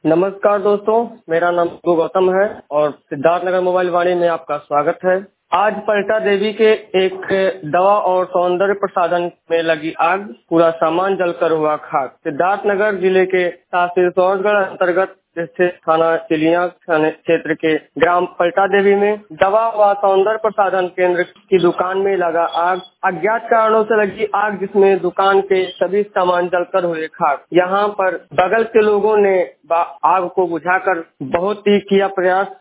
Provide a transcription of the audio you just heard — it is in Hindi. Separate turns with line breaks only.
नमस्कार दोस्तों, मेरा नाम गौतम है और सिद्धार्थनगर मोबाइल वाणी में आपका स्वागत है। आज पलटा देवी के एक दवा और सौंदर्य प्रसाधन में लगी आग, पूरा सामान जलकर हुआ खाक। सिद्धार्थनगर जिले के तहसील सौरगढ़ अंतर्गत स्थित थाना चिलिया क्षेत्र के ग्राम पलटा देवी में दवा व सौंदर्य प्रसाधन केंद्र की दुकान में लगा आग। अज्ञात कारणों से लगी आग, जिसमें दुकान के सभी सामान जलकर हुए खाक। यहाँ पर बगल के लोगों ने आग को बुझाकर बहुत ही किया प्रयास,